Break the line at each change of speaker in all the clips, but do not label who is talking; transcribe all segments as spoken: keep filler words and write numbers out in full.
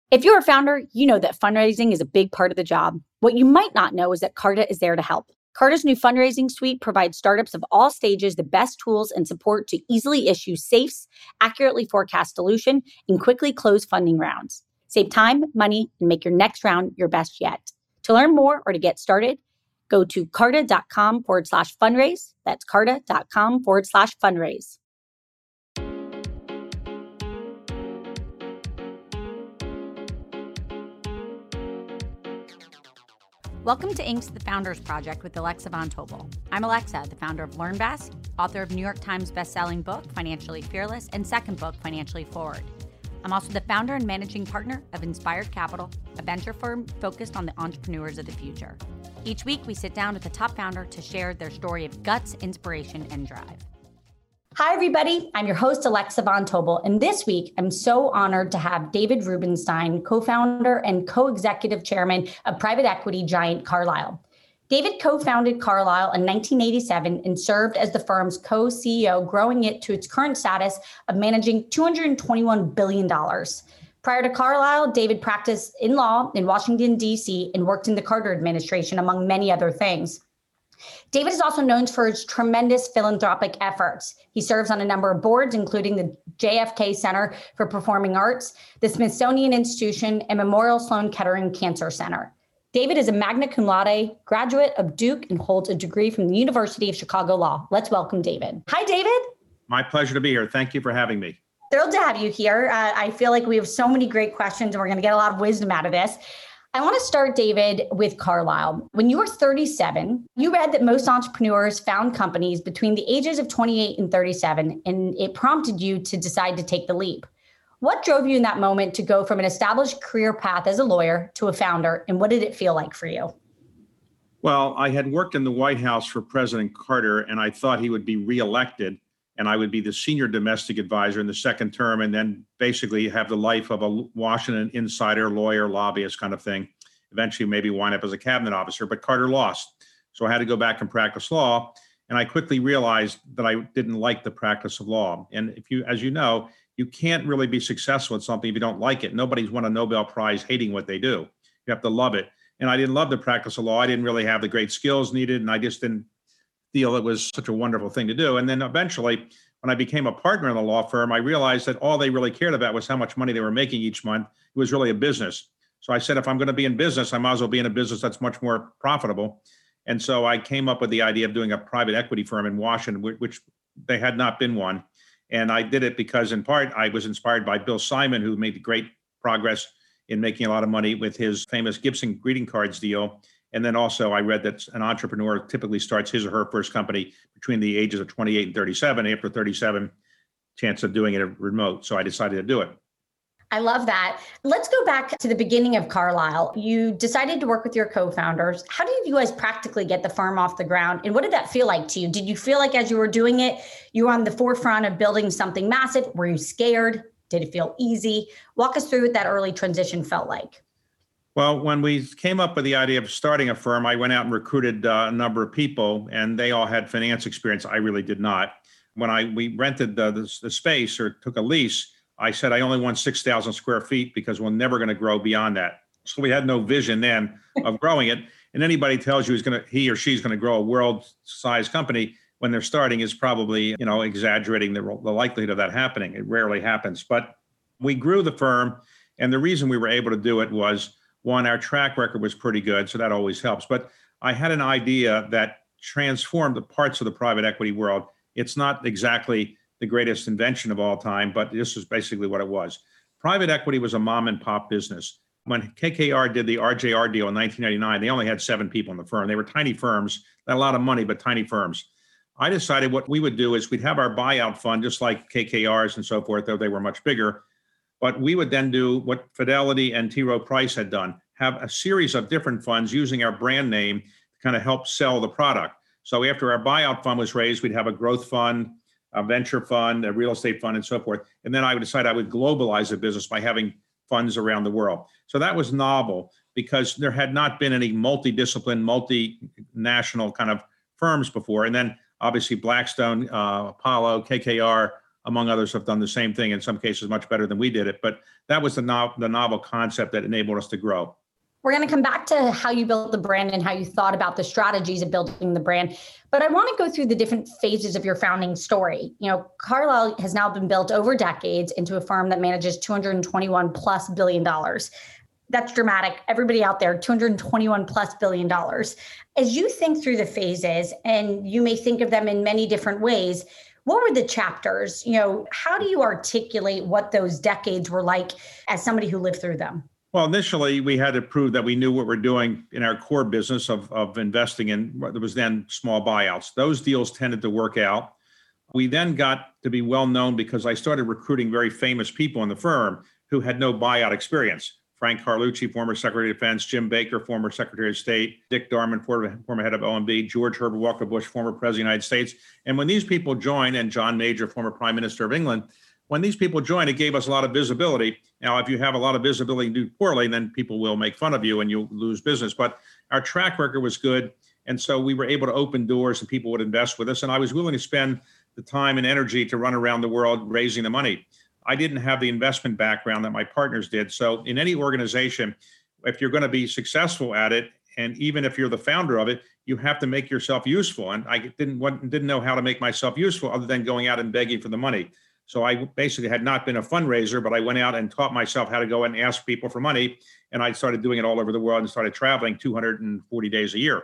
If you're a founder, you know that fundraising is a big part of the job. What you might not know is that Carta is there to help. Carta's new fundraising suite provides startups of all stages the best tools and support to easily issue safes, accurately forecast dilution, and quickly close funding rounds. Save time, money, and make your next round your best yet. To learn more or to get started, go to carta.com forward slash fundraise. That's carta.com forward slash fundraise. Welcome to Incorporated. The Founders Project with Alexa Von Tobel. I'm Alexa, the founder of LearnVest, author of New York Times bestselling book, Financially Fearless, and second book, Financially Forward. I'm also the founder and managing partner of Inspired Capital, a venture firm focused on the entrepreneurs of the future. Each week, we sit down with a top founder to share their story of guts, inspiration, and drive. Hi, everybody. I'm your host, Alexa Von Tobel. And this week, I'm so honored to have David Rubenstein, co-founder and co-executive chairman of private equity giant Carlyle. David co-founded Carlyle in nineteen eighty-seven and served as the firm's co-C E O, growing it to its current status of managing two hundred twenty-one billion dollars. Prior to Carlyle, David practiced in law in Washington, D C, and worked in the Carter administration, among many other things. David is also known for his tremendous philanthropic efforts. He serves on a number of boards, including the J F K Center for Performing Arts, the Smithsonian Institution, and Memorial Sloan Kettering Cancer Center. David is a magna cum laude graduate of Duke and holds a degree from the University of Chicago Law. Let's welcome David. Hi, David.
My pleasure to be here. Thank you for having me.
Thrilled to have you here. Uh, I feel like we have so many great questions, and we're going to get a lot of wisdom out of this. I want to start, David, with Carlyle. When you were thirty-seven, you read that most entrepreneurs found companies between the ages of twenty-eight and thirty-seven, and it prompted you to decide to take the leap. What drove you in that moment to go from an established career path as a lawyer to a founder, and what did it feel like for you?
Well, I had worked in the White House for President Carter, and I thought he would be reelected, and I would be the senior domestic advisor in the second term, and then basically have the life of a Washington insider, lawyer, lobbyist kind of thing. Eventually, maybe wind up as a cabinet officer, but Carter lost. So I had to go back and practice law. And I quickly realized that I didn't like the practice of law. And if you, as you know, you can't really be successful at something if you don't like it. Nobody's won a Nobel Prize hating what they do. You have to love it. And I didn't love the practice of law. I didn't really have the great skills needed, and I just didn't feel it was such a wonderful thing to do. And then eventually, when I became a partner in the law firm, I realized that all they really cared about was how much money they were making each month. It was really a business. So I said, if I'm going to be in business, I might as well be in a business that's much more profitable. And so I came up with the idea of doing a private equity firm in Washington, which they had not been one. And I did it because, in part, I was inspired by Bill Simon, who made great progress in making a lot of money with his famous Gibson greeting cards deal. And then also I read that an entrepreneur typically starts his or her first company between the ages of twenty-eight and thirty-seven. After thirty-seven, chance of doing it remote. So I decided to do it.
I love that. Let's go back to the beginning of Carlyle. You decided to work with your co-founders. How did you guys practically get the firm off the ground? And what did that feel like to you? Did you feel like as you were doing it, you were on the forefront of building something massive? Were you scared? Did it feel easy? Walk us through what that early transition felt like.
Well, when we came up with the idea of starting a firm, I went out and recruited uh, a number of people, and they all had finance experience. I really did not. When I we rented the, the, the space or took a lease, I said I only want six thousand square feet because we're never going to grow beyond that. So we had no vision then of growing it. And anybody tells you he's going to, he or she's going to grow a world-sized company when they're starting is probably, you know, exaggerating the, the likelihood of that happening. It rarely happens. But we grew the firm, and the reason we were able to do it was, one, our track record was pretty good, so that always helps. But I had an idea that transformed the parts of the private equity world. It's not exactly the greatest invention of all time, but this is basically what it was. Private equity was a mom and pop business. When K K R did the R J R deal in nineteen ninety-nine, they only had seven people in the firm. They were tiny firms, not a lot of money, but tiny firms. I decided what we would do is we'd have our buyout fund, just like K K R's and so forth, though they were much bigger. But we would then do what Fidelity and T. Rowe Price had done, have a series of different funds using our brand name to kind of help sell the product. So after our buyout fund was raised, we'd have a growth fund, a venture fund, a real estate fund, and so forth. And then I would decide I would globalize the business by having funds around the world. So that was novel because there had not been any multidiscipline, multinational kind of firms before. And then obviously Blackstone, uh, Apollo, K K R, among others, have done the same thing, in some cases much better than we did it. But that was the, no- the novel concept that enabled us to grow.
We're going to come back to how you built the brand and how you thought about the strategies of building the brand. But I want to go through the different phases of your founding story. You know, Carlyle has now been built over decades into a firm that manages two hundred twenty-one plus billion dollars. That's dramatic. Everybody out there, two hundred twenty-one plus billion dollars. As you think through the phases, and you may think of them in many different ways, what were the chapters? You know, how do you articulate what those decades were like as somebody who lived through them?
Well, initially, we had to prove that we knew what we're doing in our core business of, of investing in what was then small buyouts. Those deals tended to work out. We then got to be well known because I started recruiting very famous people in the firm who had no buyout experience. Frank Carlucci, former Secretary of Defense, Jim Baker, former Secretary of State, Dick Darman, former, former head of O M B, George Herbert Walker Bush, former President of the United States. And when these people joined, and John Major, former Prime Minister of England, when these people joined, it gave us a lot of visibility. Now, if you have a lot of visibility and do poorly, then people will make fun of you and you'll lose business. But our track record was good. And so we were able to open doors and people would invest with us. And I was willing to spend the time and energy to run around the world raising the money. I didn't have the investment background that my partners did. So in any organization, if you're going to be successful at it, and even if you're the founder of it, you have to make yourself useful. And I didn't want, didn't know how to make myself useful other than going out and begging for the money. So I basically had not been a fundraiser, but I went out and taught myself how to go and ask people for money. And I started doing it all over the world and started traveling two hundred forty days a year.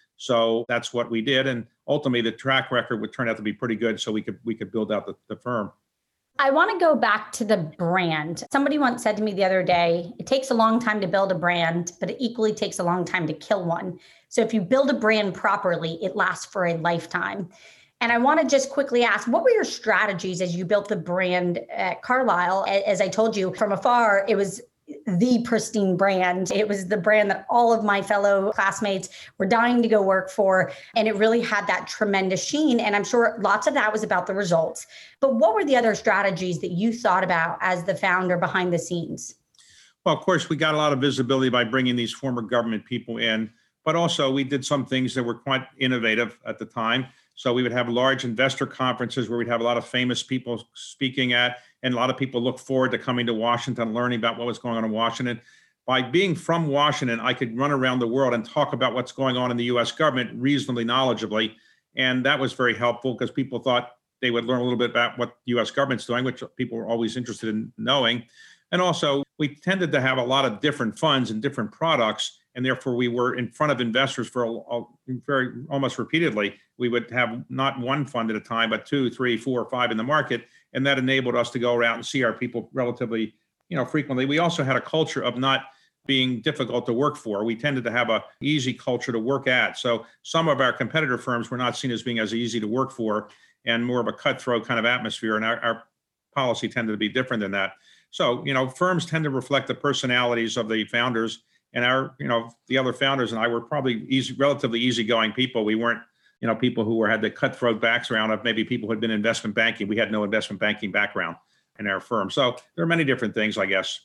So that's what we did. And ultimately, the track record would turn out to be pretty good. So we could we could build out the, the firm.
I want to go back to the brand. Somebody once said to me the other day, it takes a long time to build a brand, but it equally takes a long time to kill one. So if you build a brand properly, it lasts for a lifetime. And I want to just quickly ask, what were your strategies as you built the brand at Carlyle? As I told you from afar, it was the pristine brand. It was the brand that all of my fellow classmates were dying to go work for. And it really had that tremendous sheen. And I'm sure lots of that was about the results. But what were the other strategies that you thought about as the founder behind the scenes?
Well, of course, we got a lot of visibility by bringing these former government people in, but also we did some things that were quite innovative at the time. So we would have large investor conferences where we'd have a lot of famous people speaking at, and a lot of people look forward to coming to Washington, learning about what was going on in Washington. By being from Washington, I could run around the world and talk about what's going on in the U S government reasonably knowledgeably. And that was very helpful because people thought they would learn a little bit about what the U S government's doing, which people were always interested in knowing. And also, we tended to have a lot of different funds and different products. And therefore, we were in front of investors for a, a very almost repeatedly. We would have not one fund at a time, but two, three, four, five in the market. And that enabled us to go around and see our people relatively, you know, frequently. We also had a culture of not being difficult to work for. We tended to have a easy culture to work at. So some of our competitor firms were not seen as being as easy to work for and more of a cutthroat kind of atmosphere. And our, our policy tended to be different than that. So, you know, firms tend to reflect the personalities of the founders. And our, you know, the other founders and I were probably easy, relatively easygoing people. We weren't, you know, people who were had the cutthroat background of maybe people who had been in investment banking. We had no investment banking background in our firm. So there are many different things, I guess.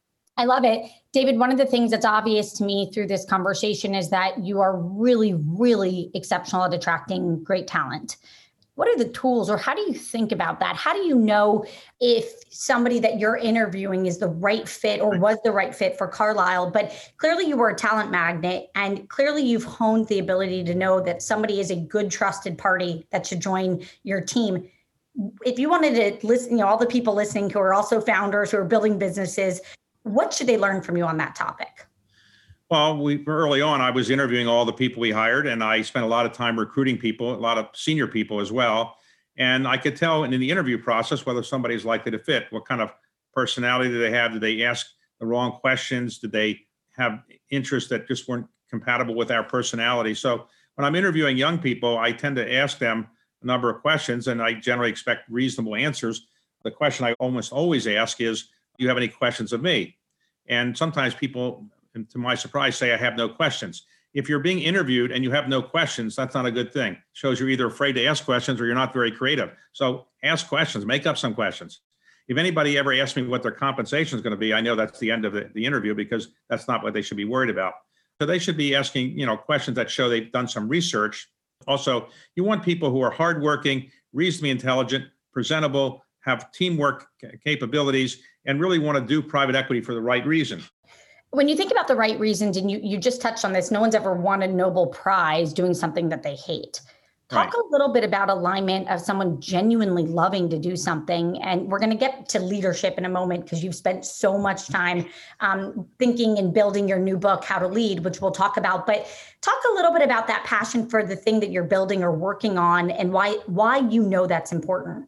I love it. David, one of the things that's obvious to me through this conversation is that you are really, really exceptional at attracting great talent. What are the tools, or how do you think about that? How do you know if somebody that you're interviewing is the right fit or was the right fit for Carlyle? But clearly you were a talent magnet, and clearly you've honed the ability to know that somebody is a good, trusted party that should join your team. If you wanted to listen, you know, all the people listening who are also founders who are building businesses, what should they learn from you on that topic?
Well, we early on, I was interviewing all the people we hired, and I spent a lot of time recruiting people, a lot of senior people as well. And I could tell in the interview process whether somebody's likely to fit. What kind of personality do they have? Did they ask the wrong questions? Did they have interests that just weren't compatible with our personality? So when I'm interviewing young people, I tend to ask them a number of questions, and I generally expect reasonable answers. The question I almost always ask is, do you have any questions of me? And sometimes people, and to my surprise, say I have no questions. If you're being interviewed and you have no questions, that's not a good thing. It shows you're either afraid to ask questions or you're not very creative. So ask questions, make up some questions. If anybody ever asks me what their compensation is going to be, I know that's the end of the, the interview because that's not what they should be worried about. So they should be asking, you know, questions that show they've done some research. Also, you want people who are hardworking, reasonably intelligent, presentable, have teamwork capabilities, and really want to do private equity for the right reason.
When you think about the right reasons, and you, you just touched on this, no one's ever won a Nobel Prize doing something that they hate. Talk right. a little bit about alignment of someone genuinely loving to do something. And we're going to get to leadership in a moment because you've spent so much time um, thinking and building your new book, How to Lead, which we'll talk about. But talk a little bit about that passion for the thing that you're building or working on and why why you know that's important.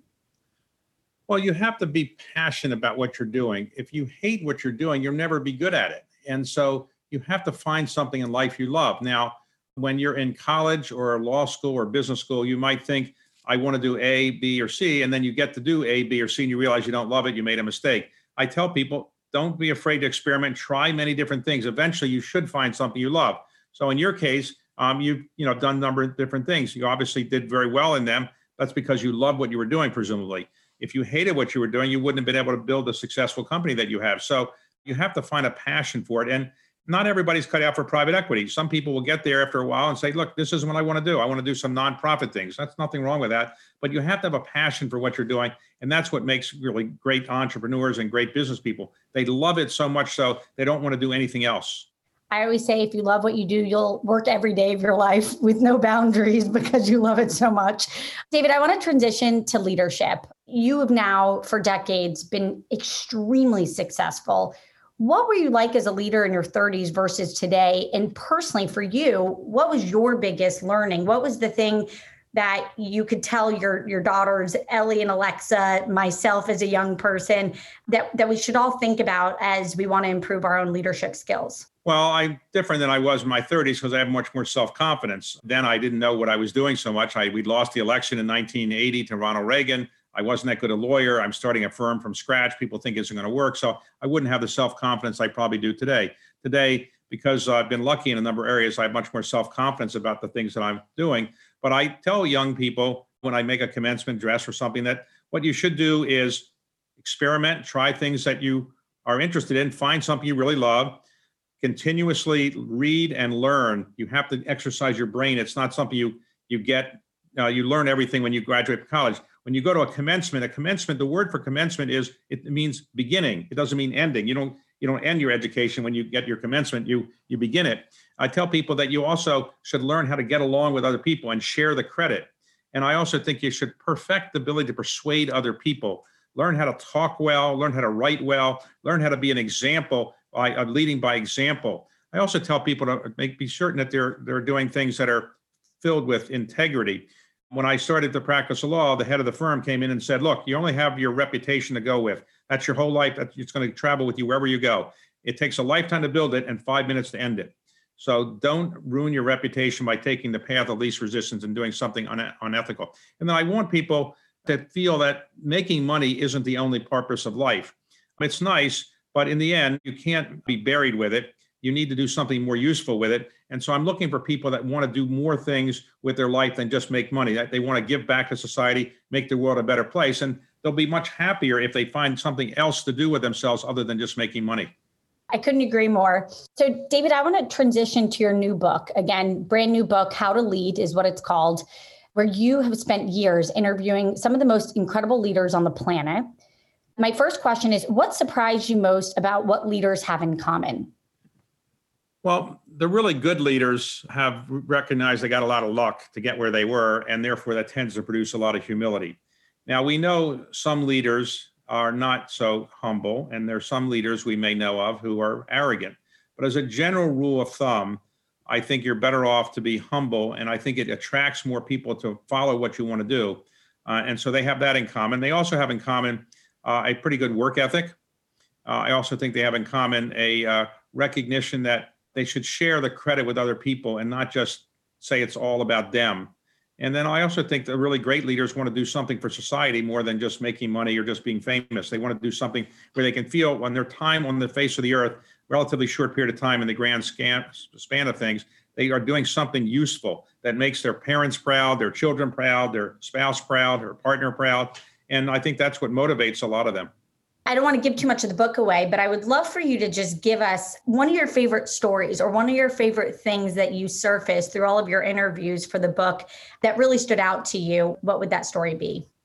Well, you have to be passionate about what you're doing. If you hate what you're doing, you'll never be good at it. And so you have to find something in life you love. Now, when you're in college or law school or business school, you might think, I want to do A, B, or C. And then you get to do A, B, or C, and you realize you don't love it. You made a mistake. I tell people, don't be afraid to experiment. Try many different things. Eventually, you should find something you love. So in your case, um, you've you know, done a number of different things. You obviously did very well in them. That's because you love what you were doing, presumably. If you hated what you were doing, you wouldn't have been able to build a successful company that you have. So you have to find a passion for it. And not everybody's cut out for private equity. Some people will get there after a while and say, look, this isn't what I want to do. I want to do some nonprofit things. That's nothing wrong with that. But you have to have a passion for what you're doing. And that's what makes really great entrepreneurs and great business people. They love it so much so they don't want to do anything else.
I always say, if you love what you do, you'll work every day of your life with no boundaries because you love it so much. David, I want to transition to leadership. You have now, for decades, been extremely successful. What were you like as a leader in your thirties versus today? And personally for you, what was your biggest learning? What was the thing that you could tell your, your daughters, Ellie and Alexa, myself as a young person, that, that we should all think about as we want to improve our own leadership skills?
Well, I'm different than I was in my thirties because I have much more self-confidence. Then I didn't know what I was doing so much. I, we lost the election in nineteen eighty to Ronald Reagan. I wasn't that good a lawyer. I'm starting a firm from scratch. People think it's going to work. So I wouldn't have the self-confidence I probably do today. Today, because I've been lucky in a number of areas, I have much more self-confidence about the things that I'm doing. But I tell young people when I make a commencement address or something that what you should do is experiment, try things that you are interested in, find something you really love, continuously read and learn. You have to exercise your brain. It's not something you, you get, uh, you learn everything when you graduate from college. When you go to a commencement, a commencement, the word for commencement is, it means beginning. It doesn't mean ending. You don't you don't end your education when you get your commencement, you you begin it. I tell people that you also should learn how to get along with other people and share the credit. And I also think you should perfect the ability to persuade other people. Learn how to talk well, learn how to write well, learn how to be an example, by uh, leading by example. I also tell people to make be certain that they're they're doing things that are filled with integrity. When I started to practice law, the head of the firm came in and said, look, you only have your reputation to go with. That's your whole life. That's, it's going to travel with you wherever you go. It takes a lifetime to build it and five minutes to end it. So don't ruin your reputation by taking the path of least resistance and doing something un- unethical. And then I want people to feel that making money isn't the only purpose of life. It's nice, but in the end, you can't be buried with it. You need to do something more useful with it. And so I'm looking for people that want to do more things with their life than just make money. That they want to give back to society, make the world a better place. And they'll be much happier if they find something else to do with themselves other than just making money.
I couldn't agree more. So David, I want to transition to your new book. Again, brand new book, How to Lead is what it's called, where you have spent years interviewing some of the most incredible leaders on the planet. My first question is, what surprised you most about what leaders have in common?
Well, the really good leaders have recognized they got a lot of luck to get where they were, and therefore that tends to produce a lot of humility. Now, we know some leaders are not so humble, and there are some leaders we may know of who are arrogant. But as a general rule of thumb, I think you're better off to be humble, and I think it attracts more people to follow what you want to do. Uh, and so they have that in common. They also have in common uh, a pretty good work ethic. Uh, I also think they have in common a uh, recognition that they should share the credit with other people and not just say it's all about them. And then I also think that really great leaders want to do something for society more than just making money or just being famous. They want to do something where they can feel on their time on the face of the earth, relatively short period of time in the grand scan, span of things, they are doing something useful that makes their parents proud, their children proud, their spouse proud, their partner proud. And I think that's what motivates a lot of them.
I don't want to give too much of the book away, but I would love for you to just give us one of your favorite stories or one of your favorite things that you surfaced through all of your interviews for the book that really stood out to you. What would that story be?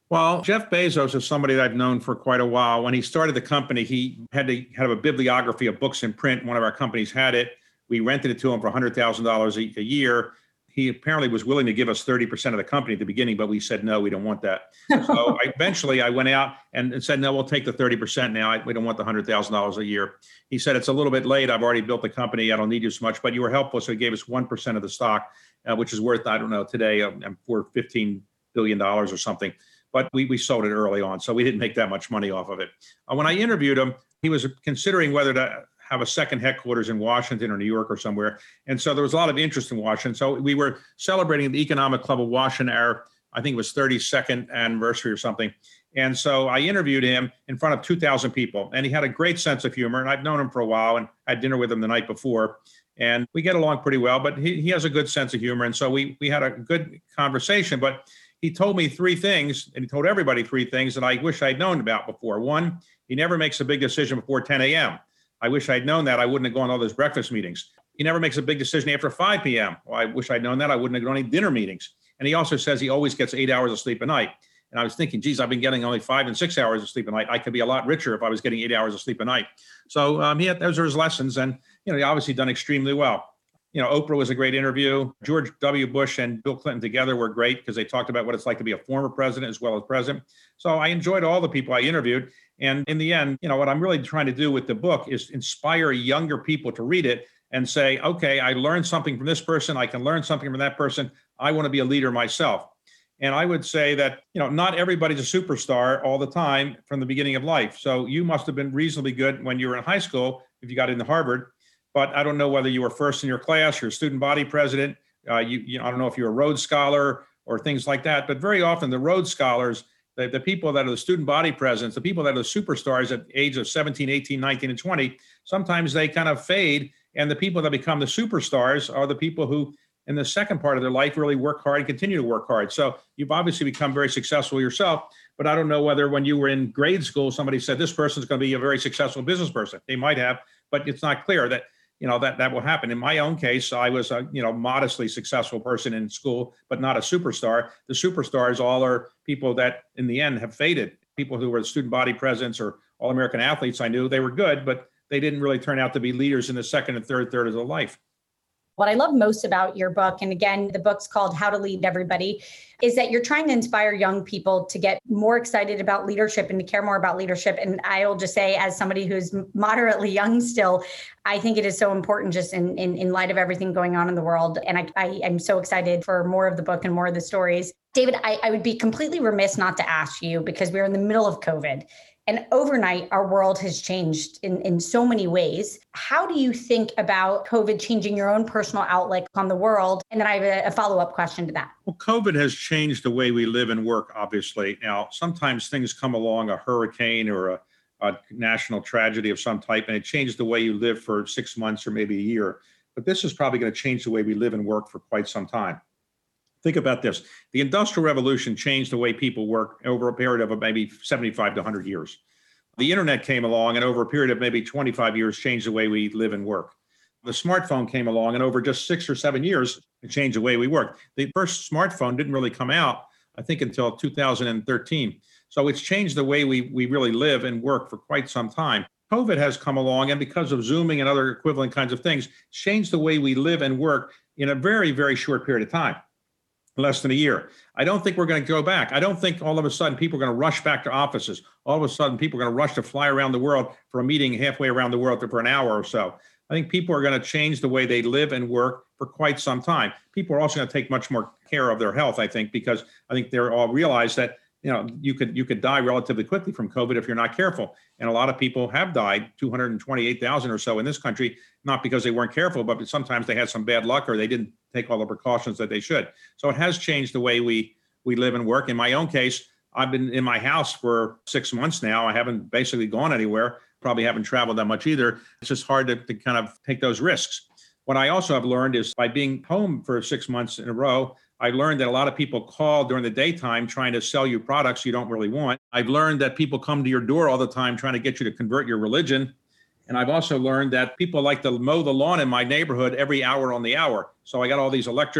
Well, Jeff Bezos is somebody that I've known for quite a while. When he started the company, he had to have a bibliography of books in print. One of our companies had it. We rented it to him for one hundred thousand dollars a year. He apparently was willing to give us thirty percent of the company at the beginning, but we said, no, we don't want that. So I, eventually I went out and said, no, we'll take the thirty percent now. I, we don't want the one hundred thousand dollars a year. He said, it's a little bit late. I've already built the company. I don't need you so much, but you were helpful. So he gave us one percent of the stock, uh, which is worth, I don't know, today um, for fifteen billion dollars or something. But we, we sold it early on, so we didn't make that much money off of it. Uh, when I interviewed him, he was considering whether to have a second headquarters in Washington or New York or somewhere. And so there was a lot of interest in Washington. So we were celebrating the Economic Club of Washington, our, I think it was thirty-second anniversary or something. And so I interviewed him in front of two thousand people, and he had a great sense of humor. And I've known him for a while and had dinner with him the night before. And we get along pretty well, but he, he has a good sense of humor. And so we we had a good conversation, but he told me three things, and he told everybody three things that I wish I'd known about before. One, he never makes a big decision before ten a.m. I wish I'd known that. I wouldn't have gone to all those breakfast meetings. He never makes a big decision after five p.m. Well, I wish I'd known that. I wouldn't have gone to any dinner meetings. And he also says he always gets eight hours of sleep a night. And I was thinking, geez, I've been getting only five and six hours of sleep a night. I could be a lot richer if I was getting eight hours of sleep a night. So um, he had, those are his lessons. And, you know, he obviously done extremely well. You know, Oprah was a great interview. George W. Bush and Bill Clinton together were great because they talked about what it's like to be a former president as well as president. So I enjoyed all the people I interviewed. And in the end, you know, what I'm really trying to do with the book is inspire younger people to read it and say, okay, I learned something from this person. I can learn something from that person. I want to be a leader myself. And I would say that, you know, not everybody's a superstar all the time from the beginning of life. So you must have been reasonably good when you were in high school, if you got into Harvard. But I don't know whether you were first in your class, you're a student body president. Uh, you, you, I don't know if you're a Rhodes Scholar or things like that. But very often the Rhodes Scholars, the, the people that are the student body presidents, the people that are the superstars at the age of seventeen, eighteen, nineteen, and twenty, sometimes they kind of fade. And the people that become the superstars are the people who, in the second part of their life, really work hard and continue to work hard. So you've obviously become very successful yourself. But I don't know whether when you were in grade school, somebody said, this person's going to be a very successful business person. They might have, but it's not clear that you know, that that will happen. In my own case, I was a, you know, modestly successful person in school, but not a superstar. The superstars all are people that in the end have faded. People who were student body presidents or all-American athletes I knew, they were good, but they didn't really turn out to be leaders in the second and third third of their life.
What I love most about your book, and again, the book's called How to Lead Everybody, is that you're trying to inspire young people to get more excited about leadership and to care more about leadership. And I'll just say, as somebody who's moderately young still, I think it is so important just in, in, in light of everything going on in the world. And I, I am so excited for more of the book and more of the stories. David, I, I would be completely remiss not to ask you, because we're in the middle of COVID. And overnight, our world has changed in, in so many ways. How do you think about COVID changing your own personal outlook on the world? And then I have a, a follow-up question to that.
Well, COVID has changed the way we live and work, obviously. Now, sometimes things come along, a hurricane or a, a national tragedy of some type, and it changes the way you live for six months or maybe a year. But this is probably going to change the way we live and work for quite some time. Think about this. The Industrial Revolution changed the way people work over a period of maybe seventy-five to one hundred years. The internet came along and over a period of maybe twenty-five years changed the way we live and work. The smartphone came along and over just six or seven years, it changed the way we work. The first smartphone didn't really come out, I think, until two thousand thirteen. So it's changed the way we, we really live and work for quite some time. COVID has come along, and because of Zooming and other equivalent kinds of things, changed the way we live and work in a very, very short period of time. Less than a year. I don't think we're going to go back. I don't think all of a sudden people are going to rush back to offices. All of a sudden people are going to rush to fly around the world for a meeting halfway around the world for an hour or so. I think people are going to change the way they live and work for quite some time. People are also going to take much more care of their health, I think, because I think they're all realize that, you know, you could you could die relatively quickly from COVID if you're not careful. And a lot of people have died, two hundred twenty-eight thousand or so in this country, not because they weren't careful, but sometimes they had some bad luck or they didn't take all the precautions that they should. So it has changed the way we we live and work. In my own case, I've been in my house for six months now. I haven't basically gone anywhere, probably haven't traveled that much either. It's just hard to, to kind of take those risks. What I also have learned is by being home for six months in a row, I learned that a lot of people call during the daytime trying to sell you products you don't really want. I've learned that people come to your door all the time trying to get you to convert your religion. And I've also learned that people like to mow the lawn in my neighborhood every hour on the hour. So I got all these electric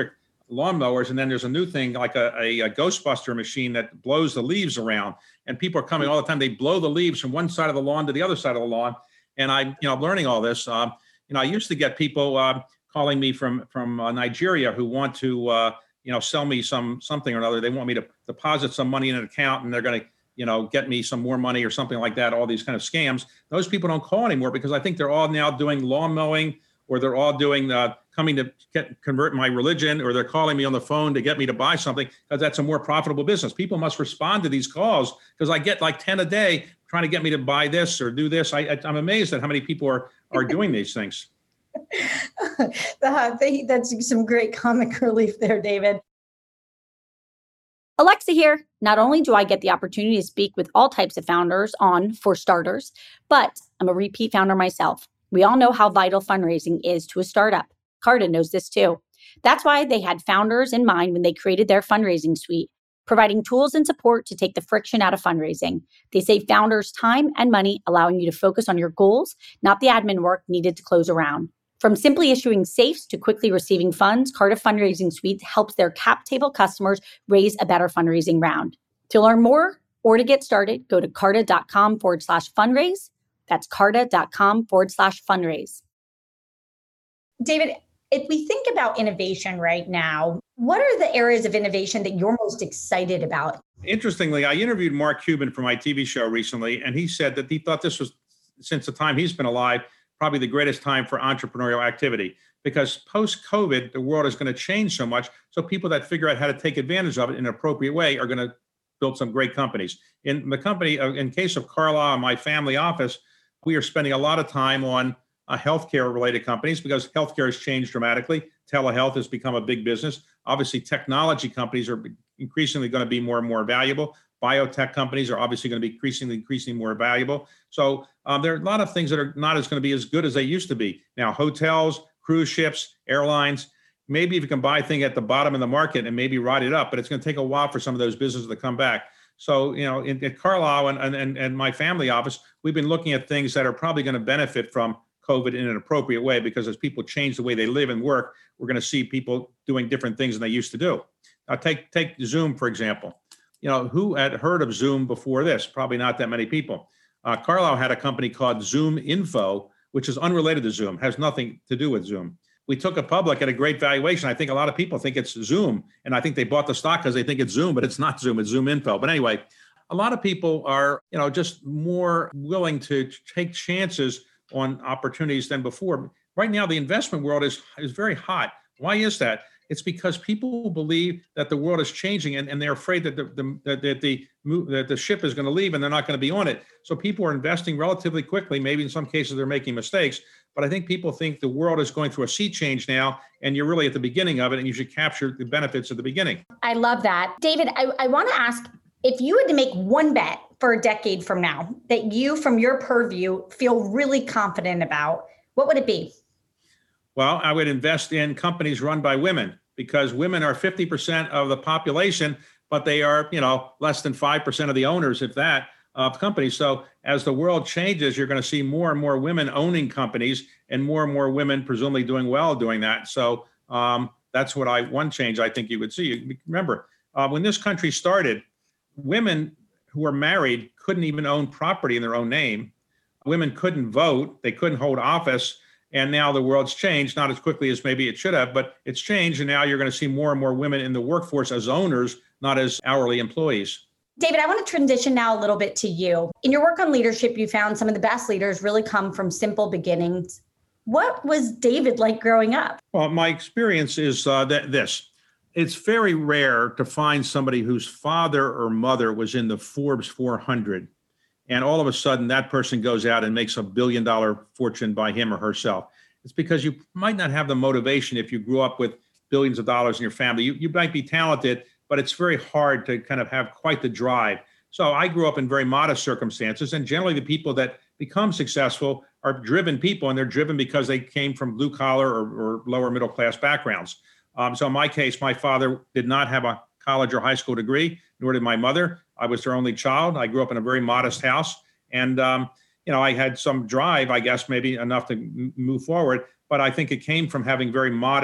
lawnmowers. And then there's a new thing like a, a, a Ghostbuster machine that blows the leaves around. And people are coming all the time. They blow the leaves from one side of the lawn to the other side of the lawn. And I, you know, I'm learning all this. Uh, you know, I used to get people uh, calling me from from uh, Nigeria who want to, uh, you know, sell me some something or another. They want me to deposit some money in an account, and they're going to, you know, get me some more money or something like that. All these kind of scams. Those people don't call anymore because I think they're all now doing lawn mowing, or they're all doing uh, coming to get, convert my religion, or they're calling me on the phone to get me to buy something because that's a more profitable business. People must respond to these calls because I get like ten a day trying to get me to buy this or do this. I, I, I'm amazed at how many people are are doing these things.
uh, they, that's some great comic relief there, David.
Alexa here. Not only do I get the opportunity to speak with all types of founders on For Starters, but I'm a repeat founder myself. We all know how vital fundraising is to a startup. Carta knows this too. That's why they had founders in mind when they created their fundraising suite, providing tools and support to take the friction out of fundraising. They save founders time and money, allowing you to focus on your goals, not the admin work needed to close a round. From simply issuing safes to quickly receiving funds, Carta Fundraising Suite helps their cap table customers raise a better fundraising round. To learn more or to get started, go to carta.com forward slash fundraise. That's carta.com forward slash fundraise.
David, if we think about innovation right now, what are the areas of innovation that you're most excited about?
Interestingly, I interviewed Mark Cuban for my T V show recently, and he said that he thought this was, since the time he's been alive, probably the greatest time for entrepreneurial activity, because post-COVID, the world is going to change so much. So people that figure out how to take advantage of it in an appropriate way are going to build some great companies. In the company, in case of Carlyle, my family office, we are spending a lot of time on uh, healthcare related companies because healthcare has changed dramatically. Telehealth has become a big business. Obviously, technology companies are increasingly going to be more and more valuable. Biotech companies are obviously going to be increasingly, increasingly more valuable. So um, there are a lot of things that are not as going to be as good as they used to be. Now, hotels, cruise ships, airlines, maybe if you can buy a thing at the bottom of the market and maybe ride it up, but it's going to take a while for some of those businesses to come back. So, you know, in, at Carlyle and, and, and my family office, we've been looking at things that are probably going to benefit from COVID in an appropriate way, because as people change the way they live and work, we're going to see people doing different things than they used to do. Now, take, take Zoom, for example. You know, who had heard of Zoom before this? Probably not that many people. Uh, Carlyle had a company called Zoom Info, which is unrelated to Zoom, has nothing to do with Zoom. We took it public at a great valuation. I think a lot of people think it's Zoom, and I think they bought the stock because they think it's Zoom, but it's not Zoom, it's Zoom Info. But anyway, a lot of people are, you know, just more willing to take chances on opportunities than before. Right now, the investment world is, is very hot. Why is that? It's because people believe that the world is changing, and, and they're afraid that the, the that, that the that the ship is going to leave and they're not going to be on it. So people are investing relatively quickly. Maybe in some cases they're making mistakes, but I think people think the world is going through a sea change now, and you're really at the beginning of it, and you should capture the benefits at the beginning.
I love that. David, I, I want to ask, if you had to make one bet for a decade from now that you, from your purview, feel really confident about, what would it be?
Well, I would invest in companies run by women, because women are fifty percent of the population, but they are, you know, less than five percent of the owners, if that, of companies. So as the world changes, you're going to see more and more women owning companies, and more and more women presumably doing well doing that. So um, that's what I, one change I think you would see. Remember, uh, when this country started, women who were married couldn't even own property in their own name. Women couldn't vote. They couldn't hold office. And now the world's changed, not as quickly as maybe it should have, but it's changed. And now you're going to see more and more women in the workforce as owners, not as hourly employees.
David, I want to transition now a little bit to you. In your work on leadership, you found some of the best leaders really come from simple beginnings. What was David like growing up?
Well, my experience is uh, that this. It's very rare to find somebody whose father or mother was in the Forbes four hundred. And all of a sudden, that person goes out and makes a billion dollar fortune by him or herself. It's because you might not have the motivation if you grew up with billions of dollars in your family. You, you might be talented, but it's very hard to kind of have quite the drive. So I grew up in very modest circumstances, and generally the people that become successful are driven people, and they're driven because they came from blue collar or, or lower middle class backgrounds. Um, so in my case, my father did not have a college or high school degree, nor did my mother. I was their only child. I grew up in a very modest house, and um, you know, I had some drive, I guess, maybe enough to m- move forward. But I think it came from having very modest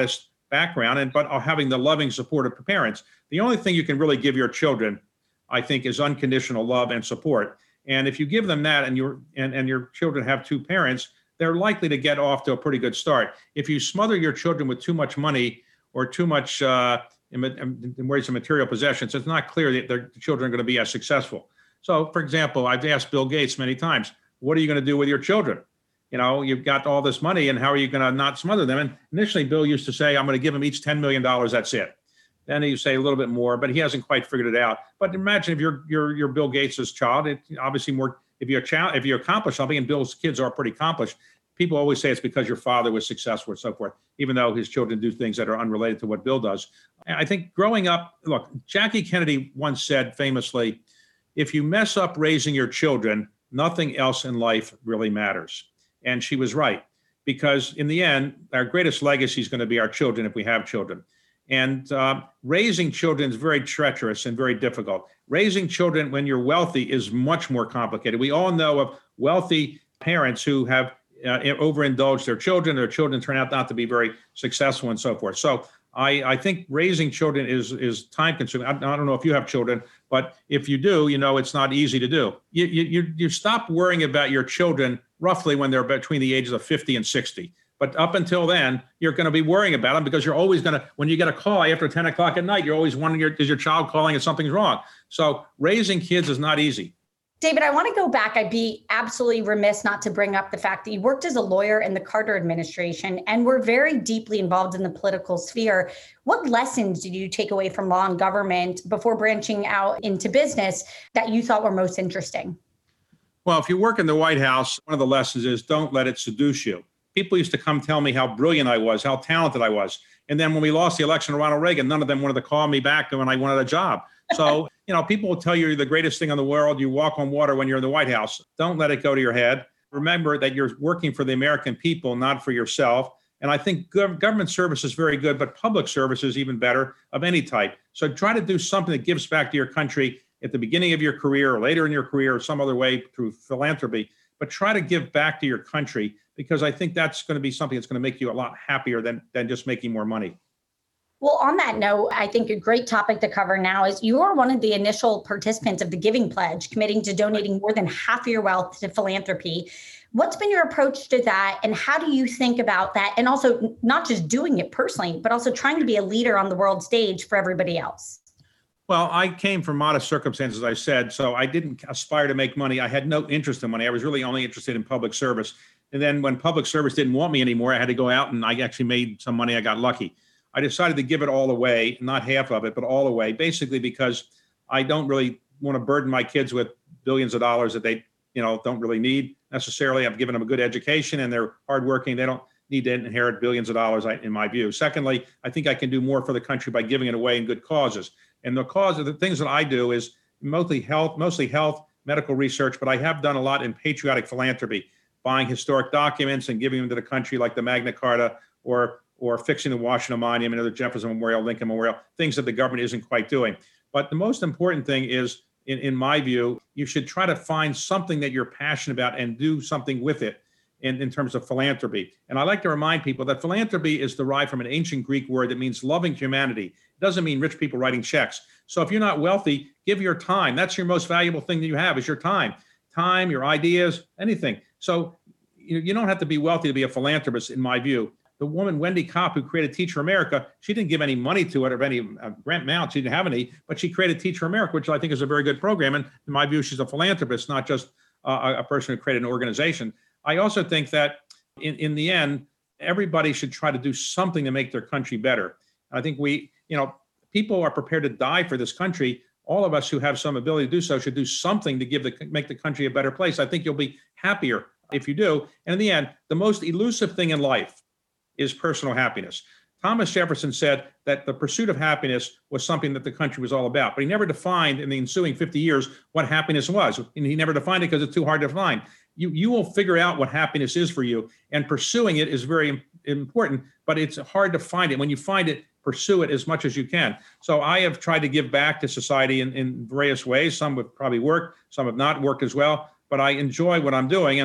background, and but having the loving, supportive parents. The only thing you can really give your children, I think, is unconditional love and support. And if you give them that, and your and, and your children have two parents, they're likely to get off to a pretty good start. If you smother your children with too much money or too much uh, in, in, in ways of material possessions, it's not clear that their children are going to be as successful. So, for example, I've asked Bill Gates many times, what are you going to do with your children? You know, you've got all this money, and how are you going to not smother them? And initially, Bill used to say, I'm going to give them each ten million dollars, that's it. Then he say a little bit more, but he hasn't quite figured it out. But imagine if you're you're, you're Bill Gates's child, it obviously more, if you're a child, if you accomplish something, and Bill's kids are pretty accomplished, people always say it's because your father was successful and so forth, even though his children do things that are unrelated to what Bill does. I think growing up, look, Jackie Kennedy once said famously, if you mess up raising your children, nothing else in life really matters. And she was right, because in the end, our greatest legacy is going to be our children if we have children. And uh, raising children is very treacherous and very difficult. Raising children when you're wealthy is much more complicated. We all know of wealthy parents who have uh, overindulged their children. Their children turn out not to be very successful and so forth. So I, I think raising children is is time consuming. I, I don't know if you have children, but if you do, you know it's not easy to do. You you you stop worrying about your children roughly when they're between the ages of fifty and sixty. But up until then, you're going to be worrying about them, because you're always going to, when you get a call after ten o'clock at night, you're always wondering, is your child calling and something's wrong? So raising kids is not easy.
David, I want to go back. I'd be absolutely remiss not to bring up the fact that you worked as a lawyer in the Carter administration and were very deeply involved in the political sphere. What lessons did you take away from law and government before branching out into business that you thought were most interesting?
Well, if you work in the White House, one of the lessons is don't let it seduce you. People used to come tell me how brilliant I was, how talented I was. And then when we lost the election to Ronald Reagan, none of them wanted to call me back when I wanted a job. So, you know, people will tell you you're the greatest thing in the world. You walk on water when you're in the White House. Don't let it go to your head. Remember that you're working for the American people, not for yourself. And I think gov- government service is very good, but public service is even better of any type. So try to do something that gives back to your country at the beginning of your career or later in your career or some other way through philanthropy. But try to give back to your country, because I think that's going to be something that's going to make you a lot happier than, than just making more money.
Well, on that note, I think a great topic to cover now is you are one of the initial participants of the Giving Pledge, committing to donating more than half of your wealth to philanthropy. What's been your approach to that, and how do you think about that? And also not just doing it personally, but also trying to be a leader on the world stage for everybody else.
Well, I came from modest circumstances, I said, so I didn't aspire to make money. I had no interest in money. I was really only interested in public service. And then when public service didn't want me anymore, I had to go out, and I actually made some money. I got lucky. I decided to give it all away, not half of it, but all away, basically because I don't really want to burden my kids with billions of dollars that they, you know, don't really need necessarily. I've given them a good education and they're hardworking. They don't need to inherit billions of dollars, in my view. Secondly, I think I can do more for the country by giving it away in good causes. And the cause of the things that I do is mostly health, mostly health, medical research, but I have done a lot in patriotic philanthropy, buying historic documents and giving them to the country, like the Magna Carta, or or fixing the Washington Monument or the Jefferson Memorial, Lincoln Memorial, things that the government isn't quite doing. But the most important thing is, in, in my view, you should try to find something that you're passionate about and do something with it in, in terms of philanthropy. And I like to remind people that philanthropy is derived from an ancient Greek word that means loving humanity. It doesn't mean rich people writing checks. So if you're not wealthy, give your time. That's your most valuable thing that you have, is your time. Time, your ideas, anything. So you, you don't have to be wealthy to be a philanthropist, in my view. The woman, Wendy Kopp, who created Teach America, she didn't give any money to it or any uh, grant amount. She didn't have any, but she created Teach America, which I think is a very good program. And in my view, she's a philanthropist, not just uh, a person who created an organization. I also think that in, in the end, everybody should try to do something to make their country better. I think we, you know, people are prepared to die for this country. All of us who have some ability to do so should do something to give the make the country a better place. I think you'll be happier if you do. And in the end, the most elusive thing in life is personal happiness. Thomas Jefferson said that the pursuit of happiness was something that the country was all about, but he never defined in the ensuing fifty years what happiness was. And he never defined it because it's too hard to define. You, you will figure out what happiness is for you, and pursuing it is very important, but it's hard to find it. When you find it, pursue it as much as you can. So I have tried to give back to society in, in various ways. Some have probably worked, some have not worked as well, but I enjoy what I'm doing. And I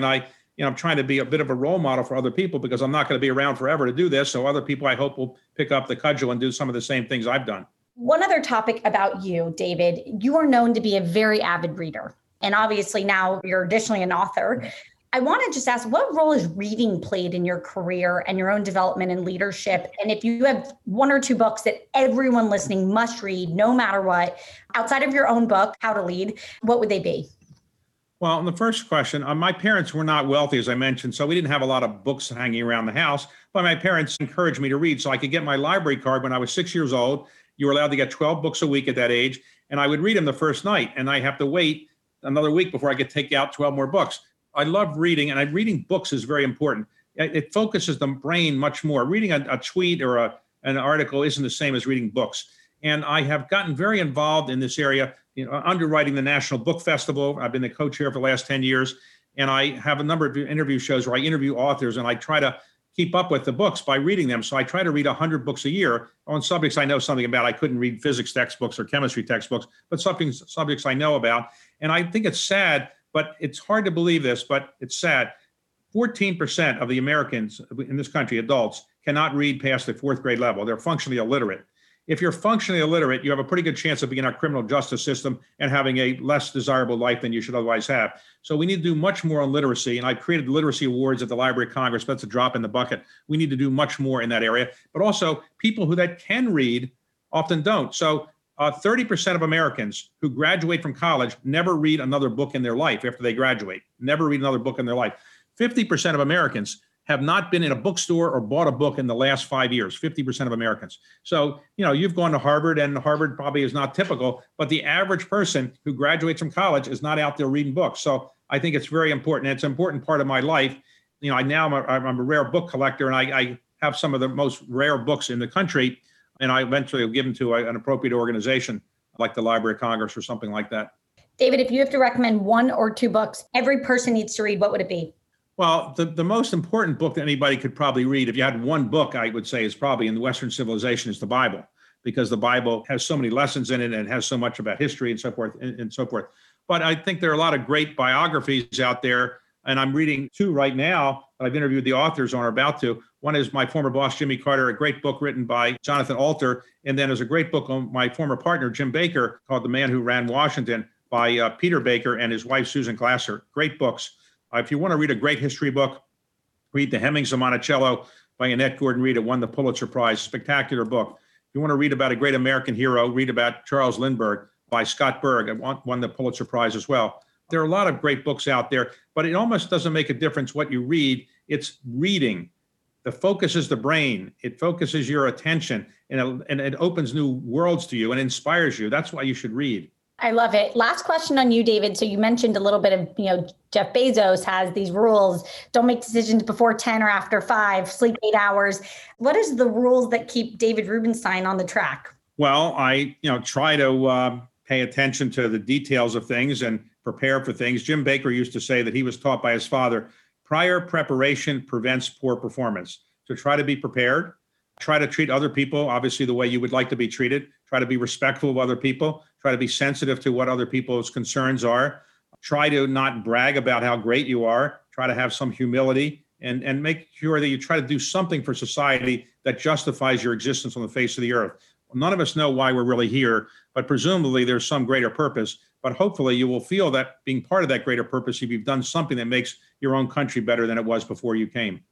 you know, I'm trying to be a bit of a role model for other people because I'm not going to be around forever to do this. So other people, I hope, will pick up the cudgel and do some of the same things I've done.
One other topic about you, David, you are known to be a very avid reader. And obviously now you're additionally an author. I want to just ask, what role has reading played in your career and your own development and leadership? And if you have one or two books that everyone listening must read, no matter what, outside of your own book, How to Lead, what would they be?
Well, in the first question, uh, my parents were not wealthy, as I mentioned, so we didn't have a lot of books hanging around the house. But my parents encouraged me to read, so I could get my library card when I was six years old. You were allowed to get twelve books a week at that age, and I would read them the first night, and I have to wait another week before I could take out twelve more books. I love reading, and I, reading books is very important. It, it focuses the brain much more. Reading a, a tweet or a, an article isn't the same as reading books. And I have gotten very involved in this area, you know, underwriting the National Book Festival. I've been the co-chair for the last ten years, and I have a number of interview shows where I interview authors, and I try to keep up with the books by reading them. So I try to read one hundred books a year on subjects I know something about. I couldn't read physics textbooks or chemistry textbooks, but something subjects I know about. And I think it's sad, but it's hard to believe this, but it's sad. fourteen percent of the Americans in this country, adults, cannot read past the fourth grade level. They're functionally illiterate. If you're functionally illiterate, you have a pretty good chance of being in our criminal justice system and having a less desirable life than you should otherwise have. So we need to do much more on literacy. And I've created literacy awards at the Library of Congress. That's a drop in the bucket. We need to do much more in that area. But also, people who that can read often don't. So uh, thirty percent of Americans who graduate from college never read another book in their life after they graduate, never read another book in their life. fifty percent of Americans have not been in a bookstore or bought a book in the last five years, fifty percent of Americans. So, you know, you've gone to Harvard, and Harvard probably is not typical, but the average person who graduates from college is not out there reading books. So I think it's very important. It's an important part of my life. You know, I now I'm a, I'm a rare book collector, and I, I have some of the most rare books in the country, and I eventually will give them to a, an appropriate organization like the Library of Congress or something like that.
David, if you have to recommend one or two books every person needs to read, what would it be?
Well, the, the most important book that anybody could probably read, if you had one book, I would say is probably in the Western civilization, is the Bible, because the Bible has so many lessons in it and has so much about history and so forth and, and so forth. But I think there are a lot of great biographies out there, and I'm reading two right now that I've interviewed the authors on or about to. One is my former boss, Jimmy Carter, a great book written by Jonathan Alter. And then there's a great book on my former partner, Jim Baker, called The Man Who Ran Washington, by uh, Peter Baker and his wife, Susan Glasser. Great books. Uh, if you want to read a great history book, read The Hemmings of Monticello by Annette Gordon-Reed. It won the Pulitzer Prize. Spectacular book. If you want to read about a great American hero, read about Charles Lindbergh by Scott Berg. It won, won the Pulitzer Prize as well. There are a lot of great books out there, but it almost doesn't make a difference what you read. It's reading. The focus is the brain. It focuses your attention, and it, and it opens new worlds to you and inspires you. That's why you should read.
I love it. Last question on you, David. So you mentioned a little bit of, you know, Jeff Bezos has these rules. Don't make decisions before ten or after five, sleep eight hours. What is the rules that keep David Rubenstein on the track?
Well, I, you know, try to uh, pay attention to the details of things and prepare for things. Jim Baker used to say that he was taught by his father, prior preparation prevents poor performance. So try to be prepared. Try to treat other people, obviously, the way you would like to be treated. Try to be respectful of other people. Try to be sensitive to what other people's concerns are. Try to not brag about how great you are. Try to have some humility and, and make sure that you try to do something for society that justifies your existence on the face of the earth. None of us know why we're really here, but presumably there's some greater purpose. But hopefully you will feel that being part of that greater purpose, if you've done something that makes your own country better than it was before you came.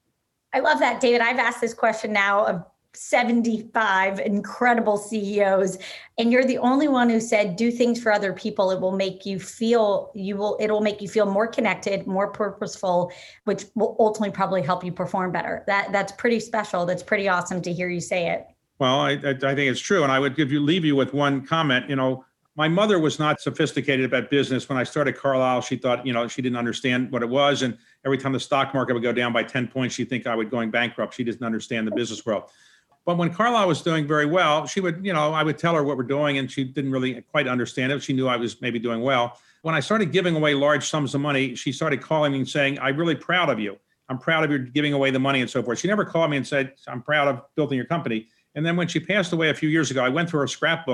I love that, David. I've asked this question now of seventy-five incredible C E Os, and you're the only one who said, do things for other people. It will make you feel, you will, it'll make you feel more connected, more purposeful, which will ultimately probably help you perform better. That That's pretty special. That's pretty awesome to hear you say it.
Well, I, I, I think it's true. And I would give you, leave you with one comment. You know, my mother was not sophisticated about business. When I started Carlyle, she thought, you know, she didn't understand what it was. And every time the stock market would go down by ten points, she'd think I would going bankrupt. She didn't understand the business world. But when Carlyle was doing very well, she would, you know, I would tell her what we're doing, and she didn't really quite understand it. She knew I was maybe doing well. When I started giving away large sums of money, she started calling me and saying, I'm really proud of you. I'm proud of you giving away the money and so forth. She never called me and said, I'm proud of building your company. And then when she passed away a few years ago, I went through her scrapbooks,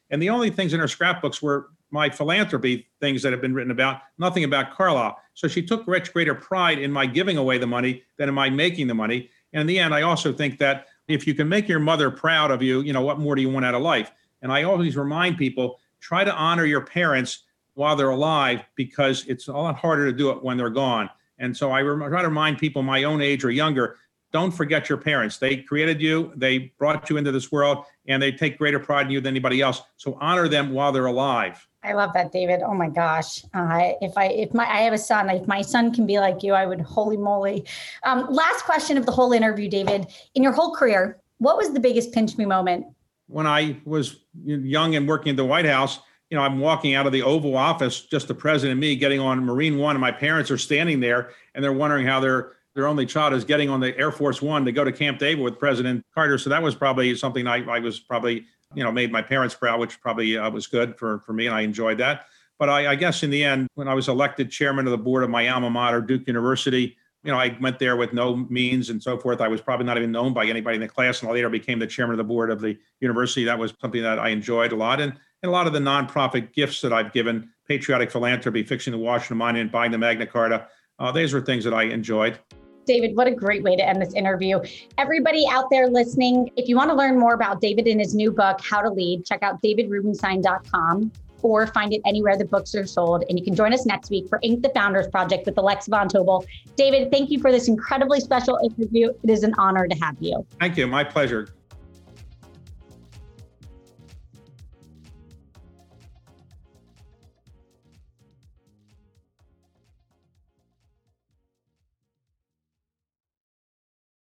And the only things in her scrapbooks were my philanthropy things that have been written about, nothing about Carlyle. So she took much greater pride in my giving away the money than in my making the money. And in the end, I also think that if you can make your mother proud of you, you know, what more do you want out of life? And I always remind people, try to honor your parents while they're alive, because it's a lot harder to do it when they're gone. And so I rem- try to remind people my own age or younger, don't forget your parents. They created you, they brought you into this world, and they take greater pride in you than anybody else. So honor them while they're alive.
I love that, David. Oh my gosh. Uh, if I, if my, I have a son, if my son can be like you, I would, holy moly. Um, last question of the whole interview, David, in your whole career, what was the biggest pinch me moment?
When I was young and working at the White House, you know, I'm walking out of the Oval Office, just the president and me getting on Marine One, and my parents are standing there and they're wondering how their their only child is getting on the Air Force One to go to Camp David with President Carter. So that was probably something I, I was probably, you know, made my parents proud, which probably uh, was good for, for me, and I enjoyed that. But I, I guess in the end, when I was elected chairman of the board of my alma mater, Duke University, you know, I went there with no means and so forth. I was probably not even known by anybody in the class, and I later became the chairman of the board of the university. That was something that I enjoyed a lot. And, and a lot of the nonprofit gifts that I've given, patriotic philanthropy, fixing the Washington Monument, buying the Magna Carta, uh, those were things that I enjoyed.
David, what a great way to end this interview. Everybody out there listening, if you want to learn more about David and his new book, How to Lead, check out david rubenstein dot com or find it anywhere the books are sold. And you can join us next week for Inc the Founders Project with Alexa Von Tobel. David, thank you for this incredibly special interview. It is an honor to have you.
Thank you. My pleasure.